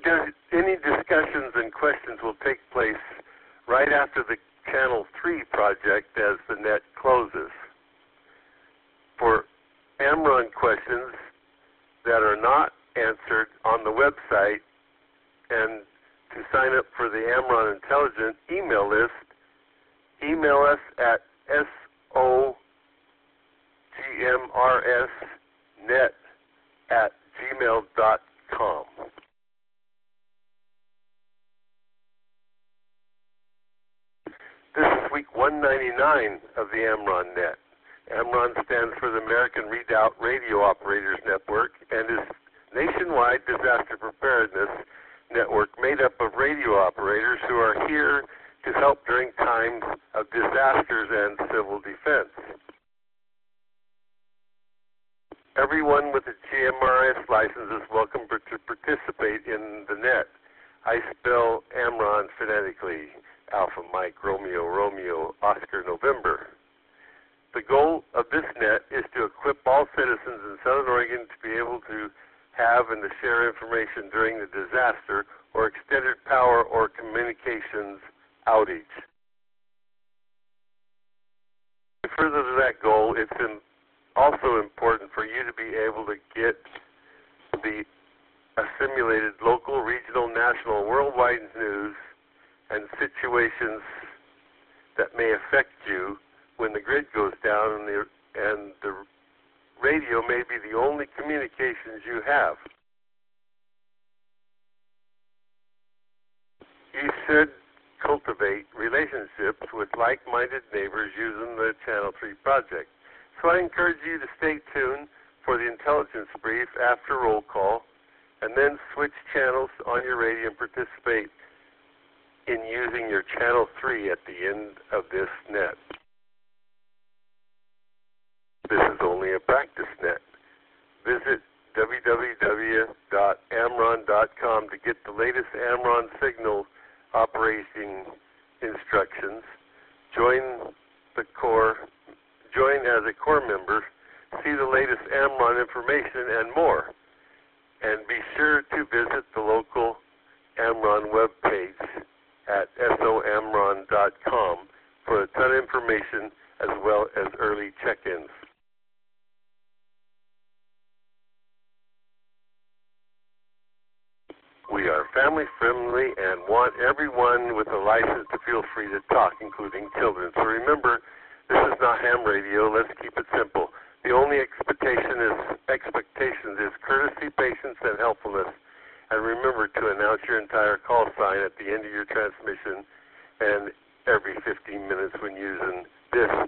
any discussions and questions will take place right after the Channel 3 project as the net closes. For AmRRON questions that are not answered on the website and to sign up for the AmRRON Intelligent email list, email us at sogmrsnet@gmail.com. This is week 199 of the AmRRON Net. AmRRON stands for the American Redoubt Radio Operators Network and is a nationwide disaster preparedness network made up of radio operators who are here to help during times of disasters and civil defense. Everyone with a GMRS license is welcome to participate in the net. I spell AmRRON phonetically: Alpha, Mike, Romeo, Romeo, Oscar, November. The goal of this net is to equip all citizens in Southern Oregon to be able to have and to share information during the disaster or extended power or communications outage. Further to that goal, it's also important for you to be able to get the assimilated local, regional, national, worldwide news and situations that may affect you when the grid goes down and the radio may be the only communications you have. You should cultivate relationships with like-minded neighbors using the Channel 3 project. So I encourage you to stay tuned for the intelligence brief after roll call, and then switch channels on your radio and participate in using your Channel 3 at the end of this net. This is only a practice net. Visit www.amrron.com to get the latest AmRRON signal operating instructions. Join as a core member, see the latest AmRRON information and more. And be sure to visit the local AmRRON webpage at somron.com for a ton of information as well as early check-ins. We are family friendly and want everyone with a license to feel free to talk, including children. So remember, this is not ham radio. Let's keep it simple. The only expectation is courtesy, patience, and helpfulness. And remember to announce your entire call sign at the end of your transmission and every 15 minutes when using this